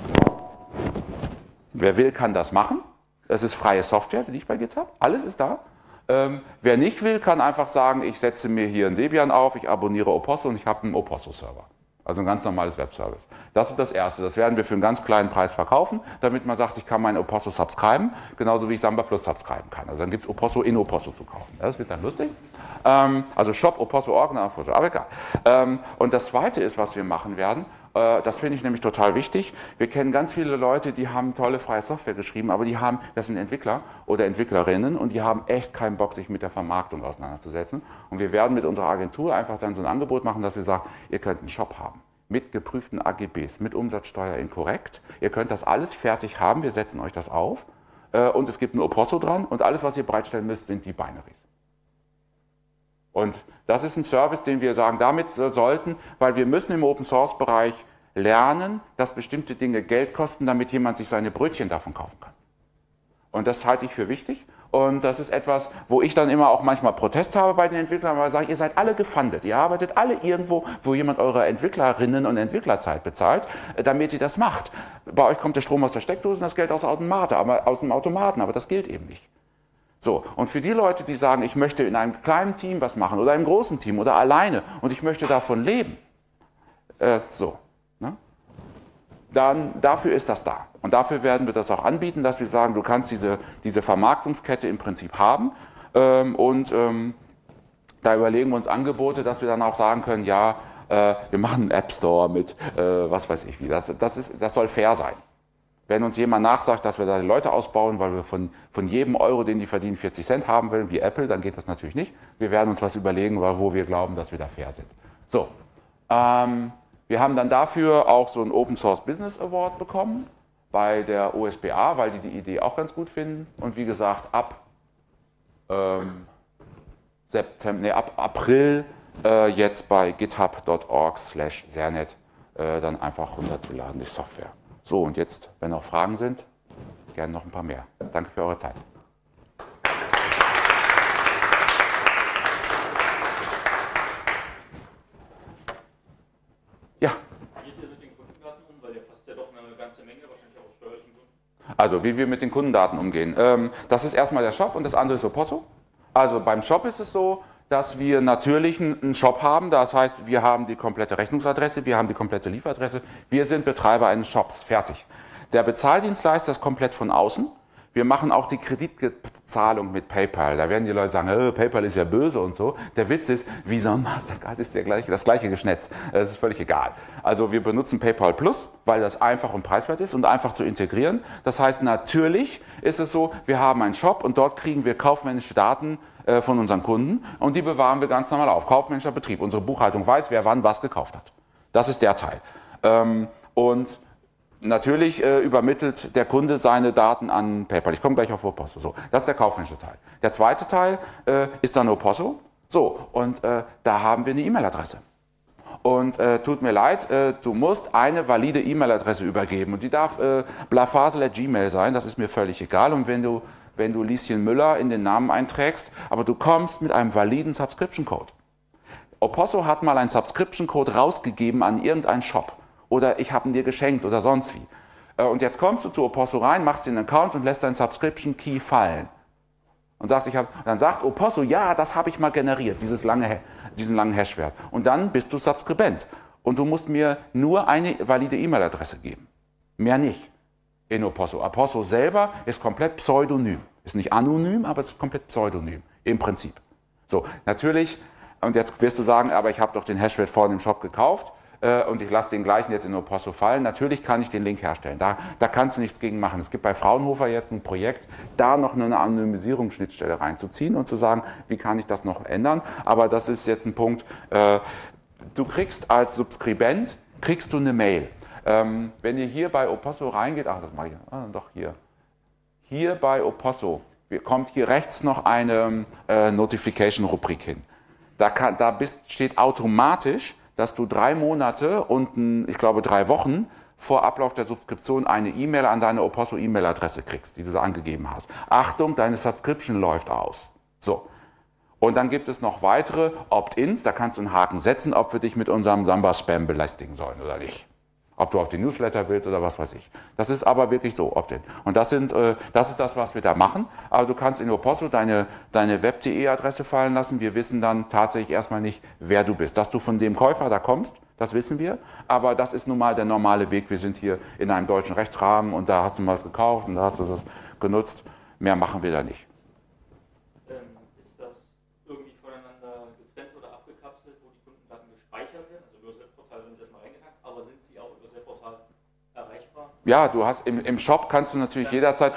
B: Wer will, kann das machen. Es ist freie Software, die liegt bei GitHub. Alles ist da. Wer nicht will, kann einfach sagen, ich setze mir hier ein Debian auf, ich abonniere Oposso und ich habe einen Oposso-Server. Also ein ganz normales Webservice. Das ist das Erste. Das werden wir für einen ganz kleinen Preis verkaufen, damit man sagt, ich kann mein Oposso subscriben, genauso wie ich Samba Plus subscriben kann. Also dann gibt es Oposso in Oposso zu kaufen. Das wird dann lustig. Also Shop, Oposso.org, aber egal. Und das Zweite ist, was wir machen werden, das finde ich nämlich total wichtig. Wir kennen ganz viele Leute, die haben tolle freie Software geschrieben, aber das sind Entwickler oder Entwicklerinnen und die haben echt keinen Bock, sich mit der Vermarktung auseinanderzusetzen. Und wir werden mit unserer Agentur einfach dann so ein Angebot machen, dass wir sagen, ihr könnt einen Shop haben mit geprüften AGBs, mit Umsatzsteuer inkorrekt. Ihr könnt das alles fertig haben, wir setzen euch das auf und es gibt ein Oposso dran und alles, was ihr bereitstellen müsst, sind die Binaries. Und das ist ein Service, den wir sagen, damit sollten, weil wir müssen im Open-Source-Bereich lernen, dass bestimmte Dinge Geld kosten, damit jemand sich seine Brötchen davon kaufen kann. Und das halte ich für wichtig. Und das ist etwas, wo ich dann immer auch manchmal Protest habe bei den Entwicklern, weil ich sage, ihr seid alle gefundet. Ihr arbeitet alle irgendwo, wo jemand eure Entwicklerinnen und Entwicklerzeit bezahlt, damit ihr das macht. Bei euch kommt der Strom aus der Steckdose und das Geld aus dem Automaten, aber das gilt eben nicht. So, und für die Leute, die sagen, ich möchte in einem kleinen Team was machen oder einem großen Team oder alleine und ich möchte davon leben, dann dafür ist das da. Und dafür werden wir das auch anbieten, dass wir sagen, du kannst diese Vermarktungskette im Prinzip haben da überlegen wir uns Angebote, dass wir dann auch sagen können, ja, wir machen einen App Store mit was weiß ich wie. Das soll fair sein. wenn uns jemand nachsagt, dass wir da die Leute ausbauen, weil wir von jedem Euro, den die verdienen, 40 Cent haben wollen, wie Apple, dann geht das natürlich nicht. Wir werden uns was überlegen, wo wir glauben, dass wir da fair sind. So, wir haben dann dafür auch so einen Open Source Business Award bekommen bei der OSBA, weil die Idee auch ganz gut finden. Und wie gesagt, ab April jetzt bei github.org/sernet dann einfach runterzuladen, die Software. So, und jetzt, wenn noch Fragen sind, gerne noch ein paar mehr. Danke für eure Zeit. Ja.
C: Wie geht ihr mit den Kundendaten um? Weil der passt ja doch eine ganze Menge, wahrscheinlich auch aus steuerlichen Gründen.
B: Also, wie wir mit den Kundendaten umgehen. Das ist erstmal der Shop und das andere ist Oposso. Also, beim Shop ist es so, dass wir natürlich einen Shop haben. Das heißt, wir haben die komplette Rechnungsadresse, wir haben die komplette Lieferadresse. Wir sind Betreiber eines Shops. Fertig. Der Bezahldienstleister ist komplett von außen. Wir machen auch die Kreditzahlung mit PayPal. Da werden die Leute sagen, PayPal ist ja böse und so. Der Witz ist, Visa und Mastercard ist das gleiche Geschnetz. Das ist völlig egal. Also wir benutzen PayPal Plus, weil das einfach und preiswert ist und einfach zu integrieren. Das heißt, natürlich ist es so, wir haben einen Shop und dort kriegen wir kaufmännische Daten von unseren Kunden und die bewahren wir ganz normal auf. Kaufmännischer Betrieb. Unsere Buchhaltung weiß, wer wann was gekauft hat. Das ist der Teil. Und natürlich übermittelt der Kunde seine Daten an PayPal. Ich komme gleich auf Oposso. So, das ist der kaufmännische Teil. Der zweite Teil ist dann Oposso. So, und da haben wir eine E-Mail-Adresse. Und tut mir leid, du musst eine valide E-Mail-Adresse übergeben. Und die darf blafasel@gmail sein, das ist mir völlig egal. Und wenn du Lieschen Müller in den Namen einträgst, aber du kommst mit einem validen Subscription-Code. Oposso hat mal einen Subscription-Code rausgegeben an irgendeinen Shop. Oder ich habe ihn dir geschenkt oder sonst wie. Und jetzt kommst du zu Oposso rein, machst den Account und lässt deinen Subscription Key fallen. Und sagst, dann sagt Oposso, ja, das habe ich mal generiert, diesen langen Hashwert. Und dann bist du Subskribent. Und du musst mir nur eine valide E-Mail-Adresse geben. Mehr nicht in Oposso. Oposso selber ist komplett pseudonym. Ist nicht anonym, aber es ist komplett pseudonym im Prinzip. So, natürlich, und jetzt wirst du sagen, aber ich habe doch den Hashwert vorhin im Shop gekauft. Und ich lasse den gleichen jetzt in Oposso fallen. Natürlich kann ich den Link herstellen. Da kannst du nichts gegen machen. Es gibt bei Fraunhofer jetzt ein Projekt, da noch eine Anonymisierungsschnittstelle reinzuziehen und zu sagen, wie kann ich das noch ändern. Aber das ist jetzt ein Punkt, du kriegst als Subskribent, kriegst du eine Mail. Wenn ihr hier bei Oposso reingeht, das mache ich doch hier. Hier bei Oposso kommt hier rechts noch eine Notification-Rubrik hin. Steht automatisch, dass du 3 Monate und ich glaube 3 Wochen vor Ablauf der Subskription eine E-Mail an deine Oposso-E-Mail-Adresse kriegst, die du da angegeben hast. Achtung, deine Subscription läuft aus. So. Und dann gibt es noch weitere Opt-ins, da kannst du einen Haken setzen, ob wir dich mit unserem Samba-Spam belästigen sollen oder nicht. Ob du auf die Newsletter willst oder was weiß ich. Das ist aber wirklich so, Opt-in. Und das ist das, was wir da machen. Aber du kannst in Oposso deine web.de-Adresse fallen lassen. Wir wissen dann tatsächlich erstmal nicht, wer du bist. Dass du von dem Käufer da kommst, das wissen wir. Aber das ist nun mal der normale Weg. Wir sind hier in einem deutschen Rechtsrahmen und da hast du mal was gekauft und da hast du das genutzt. Mehr machen wir da nicht.
C: Ist das irgendwie voneinander getrennt oder abgekapselt, wo die Kundendaten gespeichert werden? Also über das Webportal werden sie erstmal reingetan, aber sind sie auch über das Webportal erreichbar?
B: Ja, du hast im Shop kannst du natürlich jederzeit,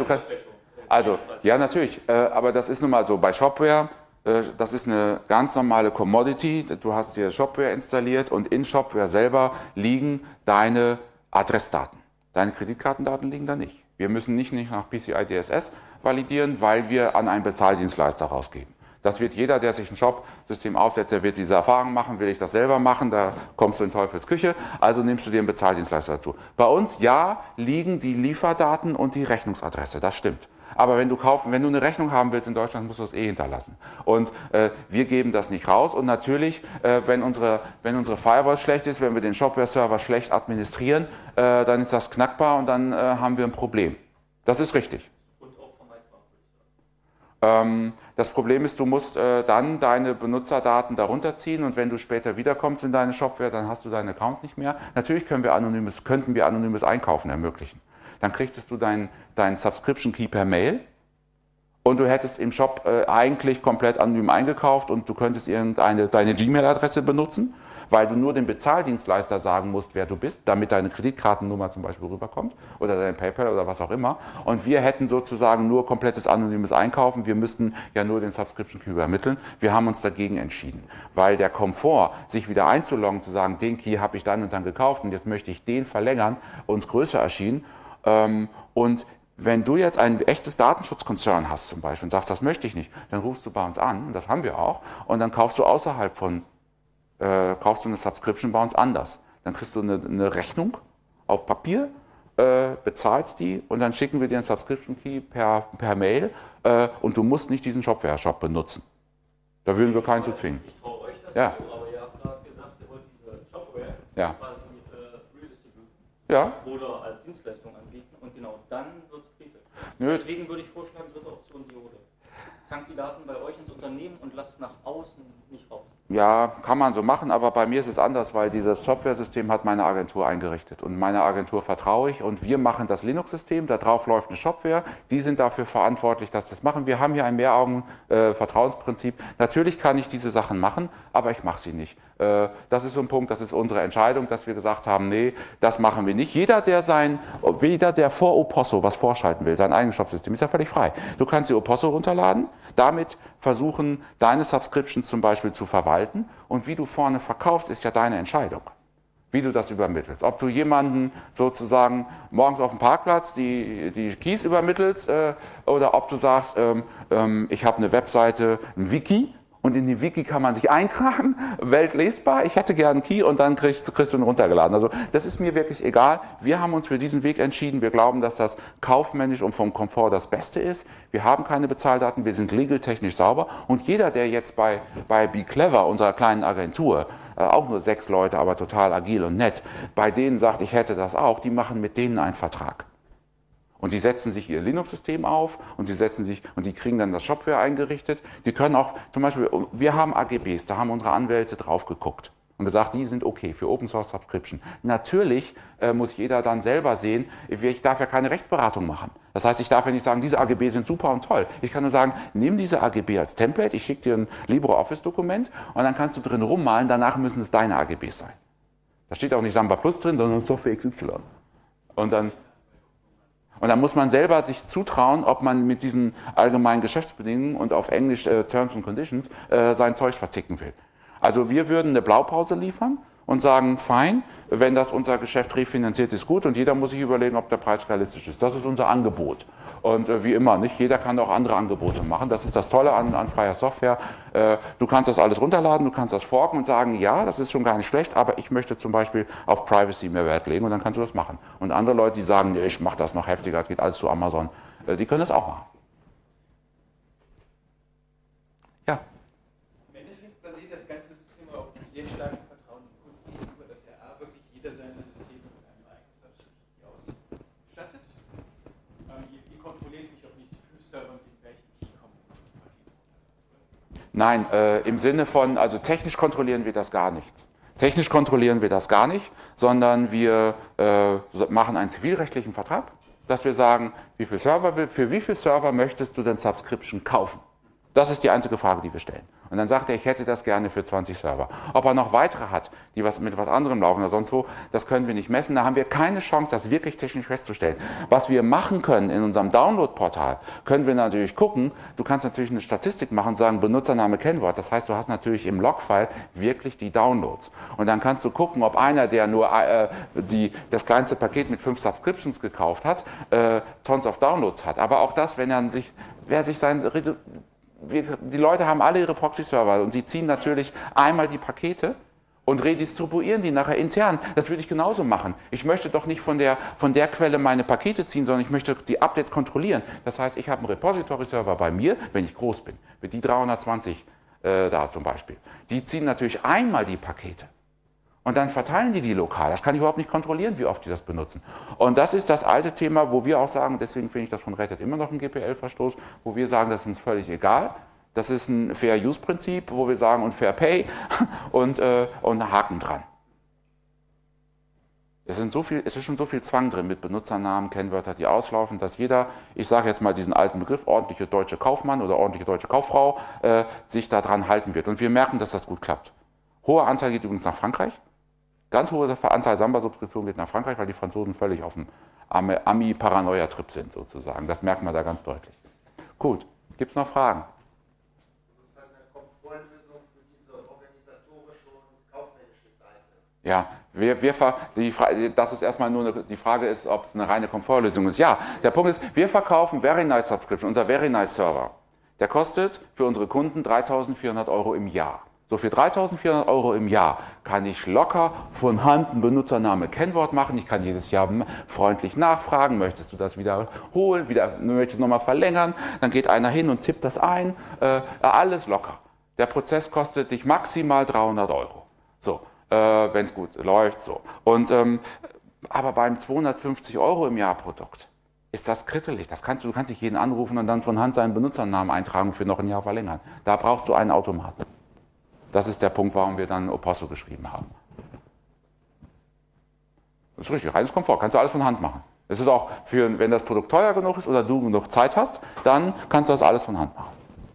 B: ja natürlich, aber das ist nun mal so, bei Shopware, das ist eine ganz normale Commodity, du hast dir Shopware installiert und in Shopware selber liegen deine Adressdaten. Deine Kreditkartendaten liegen da nicht. Wir müssen nicht nach PCI DSS validieren, weil wir an einen Bezahldienstleister rausgeben. Das wird jeder, der sich ein Shop-System aufsetzt, der wird diese Erfahrung machen, will ich das selber machen, da kommst du in Teufels Küche, also nimmst du dir einen Bezahldienstleister dazu. Bei uns, ja, liegen die Lieferdaten und die Rechnungsadresse, das stimmt. Aber wenn du eine Rechnung haben willst in Deutschland, musst du das hinterlassen. Und wir geben das nicht raus. Und natürlich, wenn unsere Firewall schlecht ist, wenn wir den Shopware-Server schlecht administrieren, dann ist das knackbar und dann haben wir ein Problem. Das ist richtig. Das Problem ist, du musst dann deine Benutzerdaten darunter ziehen und wenn du später wiederkommst in deine Shopware, dann hast du deinen Account nicht mehr. Natürlich könnten wir anonymes Einkaufen ermöglichen. Dann kriegtest du deinen Subscription Key per Mail und du hättest im Shop eigentlich komplett anonym eingekauft und du könntest deine Gmail-Adresse benutzen, weil du nur dem Bezahldienstleister sagen musst, wer du bist, damit deine Kreditkartennummer zum Beispiel rüberkommt oder dein PayPal oder was auch immer. Und wir hätten sozusagen nur komplettes anonymes Einkaufen. Wir müssten ja nur den Subscription Key übermitteln. Wir haben uns dagegen entschieden, weil der Komfort, sich wieder einzuloggen, zu sagen, den Key habe ich dann und dann gekauft und jetzt möchte ich den verlängern, uns größer erschien. Und wenn du jetzt ein echtes Datenschutzkonzern hast zum Beispiel und sagst, das möchte ich nicht, dann rufst du bei uns an, und das haben wir auch, und dann kaufst du außerhalb von kaufst du eine Subscription bei uns anders. Dann kriegst du eine Rechnung auf Papier, bezahlst die und dann schicken wir dir einen Subscription Key per Mail und du musst nicht diesen Shopware-Shop benutzen. Da würden wir keinen zu zwingen.
C: Ich traue euch das
B: Ja.
C: zu, aber ihr habt gerade gesagt, ihr wollt diese Shopware
B: Ja.
C: quasi redistributen
B: Ja.
C: oder als Dienstleistung anbieten und genau dann wird es kritisch.
B: Nö.
C: Deswegen würde ich vorschlagen, dritte Option Diode. Tankt die Daten bei euch ins Unternehmen und lasst es nach außen nicht raus.
B: Ja, kann man so machen, aber bei mir ist es anders, weil dieses Software-System hat meine Agentur eingerichtet und meiner Agentur vertraue ich und wir machen das Linux-System, da drauf läuft eine Shopware, die sind dafür verantwortlich, dass das machen. Wir haben hier ein Mehraugen-Vertrauensprinzip. Natürlich kann ich diese Sachen machen, aber ich mache sie nicht. Das ist so ein Punkt, das ist unsere Entscheidung, dass wir gesagt haben, nee, das machen wir nicht. Jeder, der vor Oposso was vorschalten will, sein eigenes Shopsystem, ist ja völlig frei. Du kannst die Oposso runterladen, damit versuchen, deine Subscriptions zum Beispiel zu verwalten und wie du vorne verkaufst, ist ja deine Entscheidung, wie du das übermittelst. Ob du jemanden sozusagen morgens auf dem Parkplatz die Keys übermittelst oder ob du sagst, ich habe eine Webseite, ein Wiki, und in die Wiki kann man sich eintragen, weltlesbar, ich hätte gerne einen Key und dann kriegst du ihn runtergeladen. Also das ist mir wirklich egal. Wir haben uns für diesen Weg entschieden. Wir glauben, dass das kaufmännisch und vom Komfort das Beste ist. Wir haben keine Bezahldaten, wir sind legal-technisch sauber. Und jeder, der jetzt bei BeClever, unserer kleinen Agentur, auch nur 6 Leute, aber total agil und nett, bei denen sagt, ich hätte das auch, die machen mit denen einen Vertrag. Und die setzen sich ihr Linux-System auf und die kriegen dann das Shopware eingerichtet. Die können auch, zum Beispiel, wir haben AGBs, da haben unsere Anwälte drauf geguckt und gesagt, die sind okay für Open Source Subscription. Natürlich muss jeder dann selber sehen, ich darf ja keine Rechtsberatung machen. Das heißt, ich darf ja nicht sagen, diese AGB sind super und toll. Ich kann nur sagen, nimm diese AGB als Template, ich schicke dir ein LibreOffice-Dokument und dann kannst du drin rummalen, danach müssen es deine AGBs sein. Da steht auch nicht Samba Plus drin, sondern Software XY. Und dann muss man selber sich zutrauen, ob man mit diesen allgemeinen Geschäftsbedingungen und auf Englisch Terms and Conditions sein Zeug verticken will. Also wir würden eine Blaupause liefern und sagen, fein, wenn das unser Geschäft refinanziert ist, gut, und jeder muss sich überlegen, ob der Preis realistisch ist. Das ist unser Angebot. Und wie immer, nicht jeder kann auch andere Angebote machen. Das ist das Tolle an freier Software. Du kannst das alles runterladen, du kannst das forken und sagen, ja, das ist schon gar nicht schlecht, aber ich möchte zum Beispiel auf Privacy mehr Wert legen und dann kannst du das machen. Und andere Leute, die sagen, nee, ich mache das noch heftiger, geht alles zu Amazon, die können das auch machen. Ja.
D: Im Endeffekt basiert das ganze System auf einem sehr starken Vertrauen im Kunden gegenüber, dass ja wirklich jeder seine Systeme mit einem eigenen Subscription Key ausstattet. Ihr kontrolliert nicht, ob nicht 5 Server mit dem gleichen Key kommen.
B: Nein, im Sinne von, also technisch kontrollieren wir das gar nicht. Technisch kontrollieren wir das gar nicht, sondern wir machen einen zivilrechtlichen Vertrag, dass wir sagen, für wie viele Server möchtest du denn Subscription kaufen? Das ist die einzige Frage, die wir stellen. Und dann sagt er, ich hätte das gerne für 20 Server. Ob er noch weitere hat, die mit was anderem laufen oder sonst wo, das können wir nicht messen. Da haben wir keine Chance, das wirklich technisch festzustellen. Was wir machen können in unserem Download-Portal, können wir natürlich gucken. Du kannst natürlich eine Statistik machen und sagen, Benutzername, Kennwort. Das heißt, du hast natürlich im Logfile wirklich die Downloads. Und dann kannst du gucken, ob einer, der nur das kleinste Paket mit 5 Subscriptions gekauft hat, Tons of Downloads hat. Aber auch das, die Leute haben alle ihre Proxy-Server und sie ziehen natürlich einmal die Pakete und redistribuieren die nachher intern. Das würde ich genauso machen. Ich möchte doch nicht von der Quelle meine Pakete ziehen, sondern ich möchte die Updates kontrollieren. Das heißt, ich habe einen Repository-Server bei mir, wenn ich groß bin, mit die 320 da zum Beispiel. Die ziehen natürlich einmal die Pakete. Und dann verteilen die lokal. Das kann ich überhaupt nicht kontrollieren, wie oft die das benutzen. Und das ist das alte Thema, wo wir auch sagen, deswegen finde ich das von Red Hat immer noch ein GPL-Verstoß, wo wir sagen, das ist uns völlig egal. Das ist ein Fair-Use-Prinzip, wo wir sagen, und Fair Pay und Haken dran. Es ist schon so viel Zwang drin mit Benutzernamen, Kennwörter, die auslaufen, dass jeder, ich sage jetzt mal diesen alten Begriff, ordentliche deutsche Kaufmann oder ordentliche deutsche Kauffrau, sich daran halten wird. Und wir merken, dass das gut klappt. Hoher Anteil geht übrigens nach Frankreich. Ganz hoher Anteil Samba-Subskription geht nach Frankreich, weil die Franzosen völlig auf dem Ami-Paranoia-Trip sind sozusagen. Das merkt man da ganz deutlich. Gut, gibt es noch Fragen?
E: Das ist halt eine Komfortlösung für diese organisatorische und kaufmännische Seite.
B: Ja, das ist erstmal nur die Frage ist, ob es eine reine Komfortlösung ist. Ja, der Punkt ist, wir verkaufen Very Nice Subscription, unser Very Nice Server. Der kostet für unsere Kunden 3.400 € im Jahr. So für 3.400 € im Jahr kann ich locker von Hand einen Benutzername, Kennwort machen. Ich kann jedes Jahr freundlich nachfragen, möchtest du das wiederholen, möchtest du nochmal verlängern. Dann geht einer hin und tippt das ein. Alles locker. Der Prozess kostet dich maximal 300 €. So. Wenn es gut läuft, so. Und, aber beim 250 € im Jahr Produkt ist das krittelig. Du kannst nicht jeden anrufen und dann von Hand seinen Benutzernamen eintragen und für noch ein Jahr verlängern. Da brauchst du einen Automaten. Das ist der Punkt, warum wir dann Oposso geschrieben haben. Das ist richtig, reines Komfort, kannst du alles von Hand machen. Es ist auch, wenn das Produkt teuer genug ist oder du genug Zeit hast, dann kannst du das alles von Hand machen.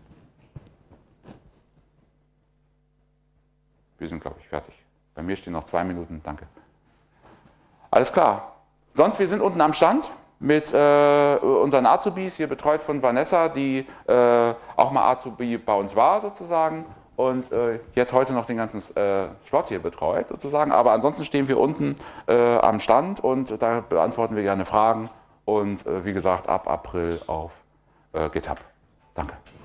B: Wir sind, glaube ich, fertig. Bei mir stehen noch 2 Minuten, danke. Alles klar. Sonst, wir sind unten am Stand mit unseren Azubis, hier betreut von Vanessa, die auch mal Azubi bei uns war sozusagen und jetzt heute noch den ganzen Slot hier betreut sozusagen. Aber ansonsten stehen wir unten am Stand und da beantworten wir gerne Fragen und wie gesagt ab April auf GitHub. Danke.